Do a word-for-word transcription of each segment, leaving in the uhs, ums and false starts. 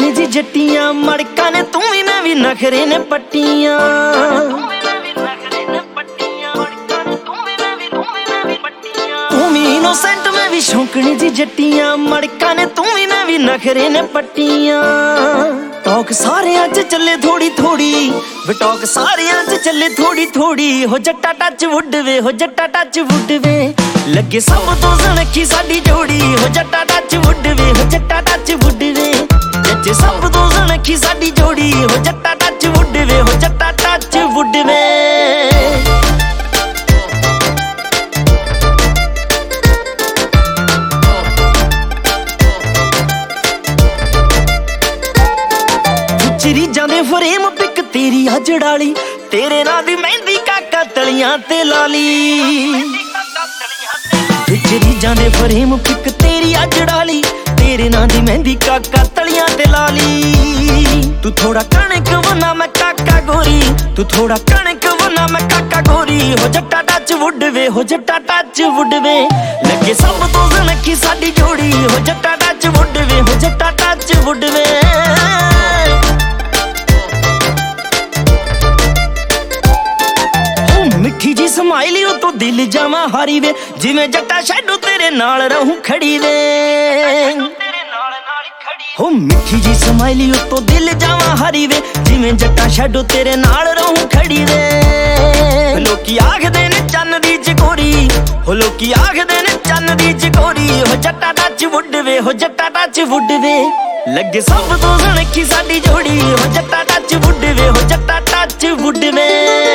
ਸ਼ੌਂਕਣੀ ਜੀ ਜੱਟੀਆਂ ਮੜਕਾਂ ਨੇ ਤੂੰ ਵੀ ਮੈਂ ਵੀ ਨਖਰੇ ਨੇ ਪੱਟੀਆਂ। ਤੂੰ ਵੀ ਇਨੋਸੈਂਟ ਮੈਂ ਵੀ ਸ਼ੌਂਕਣੀ ਜੀ ਜੱਟੀਆਂ ਮੜਕਾਂ ਨੇ ਤੂੰ ਵੀ ਮੈਂ ਵੀ ਨਖਰੇ ਨੇ ਪੱਟੀਆਂ। ਟੌਕ ਸਾਰਿਆਂ 'ਚ ਚੱਲੇ ਥੋੜੀ ਥੋੜੀ ਵੇ ਟੌਕ ਸਾਰਿਆਂ 'ਚ ਚੱਲੇ ਥੋੜੀ ਥੋੜੀ ਹੋ ਜੱਟਾ ਟੱਚ ਵੁੱਡ ਵੇ ਹੋ ਜੱਟਾ ਟੱਚ ਵੁੱਡ ਵੇ ਲੱਗੇ ਸਭ ਤੋਂ ਸੁਨੱਖੀ ਸਾਡੀ ਜੋੜੀ ਹੋ ਜੱਟਾ ਟੱਚ ਵੁੱਡ ਵੇ ਹੋ ਜੱਟਾ ਟੱਚ ਵੁੱਡ ਵੇ ਜੱਟੇ ਸਭ ਤੋਂ ਸੁਨੱਖੀ ਸਾਡੀ ਜੋੜੀ ਹੋ ਜੱਟਾ ਟੱਚ ਵੁੱਡ ਵੇ ਹੋ ਜੱਟਾ ਟੱਚ ਵੁੱਡ ਵੇ। ਰੀਜਾਂ ਦੇ ਫਰੇਮ ਪਿਕ ਤੇਰੀ ਆ ਜੜਾਲੀ ਤੇਰੇ ਨਾਂ ਦੀ ਮਹਿੰਦੀ ਕਾਕਾ ਤਲੀਆਂ ਤੇ ਲਾਲੀ। ਵਿੱਚ ਰੀਜਾਂ ਦੇ ਫਰੇਮ ਪਿਕ ਤੇਰੀ ਆ ਜੜਾਲੀ ਤੇਰੇ ਨਾਂ ਦੀ ਮਹਿੰਦੀ ਕਾਕਾ ਤਲੀਆਂ ਤੇ ਲਾਲੀ। ਤੂੰ ਥੋੜਾ ਕਣਕ ਵਨਾ ਮੈਂ ਕਾਕਾ ਗੋਰੀ ਤੂੰ ਥੋੜਾ ਕਣਕ ਵਨਾ ਮੈਂ ਕਾਕਾ ਗੋਰੀ ਹੋ ਜੱਟਾ ਟੱਚ ਵੁੱਡ ਵੇ ਹੋ ਜੱਟਾ ਟੱਚ ਵੁੱਡ ਵੇ ਲੱਗੇ ਸਭ ਤੋਂ ਸੁਨੱਖੀ ਸਾਡੀ ਜੋੜੀ ਹੋ ਜੱਟਾ ਟੱਚ ਵੁੱਡ ਵੇ ਹੋ ਜੱਟਾ ਟੱਚ ਵੁੱਡ ਵੇ। ਮਿੱਠੀ ਜੀ ਸਮਾਈਲੀ ਉਹ ਤੋਂ ਦਿਲ ਜਾਵਾਂ ਹਾਰੀ ਵੇ ਜਿਵੇਂ ਜੱਟਾ ਸ਼ੈਡੋ ਤੇਰੇ ਨਾਲ ਰਹੂੰ ਖੜੀ ਵੇ। ਹੋ ਮਿੱਠੀ ਜੀ ਸਮਾਈਲੀ ਉਹ ਤੋਂ ਦਿਲ ਜਾਵਾਂ ਹਾਰੀ ਵੇ ਜਿਵੇਂ ਜੱਟਾ ਸ਼ੈਡੋ ਤੇਰੇ ਨਾਲ ਰਹੂੰ ਖੜੀ ਵੇ। ਲੋਕੀ ਆਖਦੇ ਨੇ ਚੰਨ ਦੀ ਚਕੋਰੀ ਹੋ ਲੋਕੀ ਆਖਦੇ ਨੇ ਚੰਨ ਦੀ ਚਕੋਰੀ ਹੋ ਜੱਟਾ ਟੱਚ ਵੁੱਡ ਵੇ ਹੋ ਜੱਟਾ ਟੱਚ ਵੁੱਡ ਵੇ ਲੱਗੇ ਸਭ ਤੋਂ ਸੁਨੱਖੀ ਸਾਡੀ ਜੋੜੀ ਹੋ ਜੱਟਾ ਟੱਚ ਵੁੱਡ ਵੇ ਹੋ ਜੱਟਾ ਟੱਚ ਵੁੱਡ ਵੇ।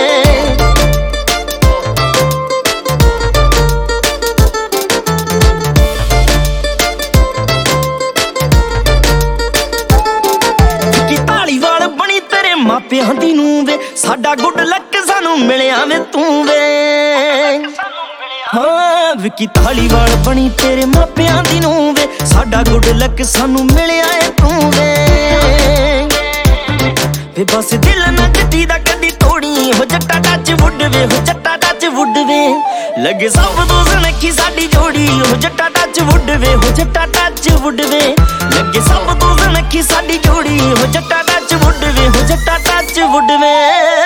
ਮਾਪਿਆਂ ਦੀ ਨੂੰ ਵੇ ਸਾਡਾ ਗੁੱਡ ਲੱਕ ਸਾਨੂੰ ਮਿਲਿਆ ਵੇ ਤੂੰ ਵੇ। ਹਾਂ ਵਿਕੀ ਧਾਲੀਵਾਲ ਬਣੀ ਤੇਰੇ ਮਾਪਿਆਂ ਦੀ ਨੂੰ ਵੇ ਸਾਡਾ ਗੁੱਡ ਲੱਕ ਸਾਨੂੰ ਮਿਲਿਆ ਏ ਤੂੰ ਵੇ। ਵੇ ਬਸ ਦਿਲ ਨਾ ਜੱਟੀ ਦਾ ਕਦੀ ਤੋੜੀ ਹੋ ਜੱਟਾ ਟੱਚ ਵੁੱਡ ਵੇ ਹੋ ਜੱਟਾ ਟੱਚ ਵੁੱਡ ਵੇ ਲੱਗੇ ਸਭ ਤੋਂ ਸੁਨੱਖੀ ਸਾਡੀ ਜੋੜੀ ਹੋ ਜੱਟਾ ਟੱਚ ਵੁੱਡ ਵੇ ਹੋ ਜੱਟਾ ਟੱਚ ਵੁੱਡ ਵੇ ਲੱਗੇ ਸਭ ਤੋਂ ਸੁਨੱਖੀ ਸਾਡੀ ਜੋੜੀ ਹੋ ਜੱਟਾ ਟੱਚ ਵੁੱਡ ਵੇ ਹੋ ਜੱਟਾ ਟੱਚ ਵੁੱਡ ਵੇ।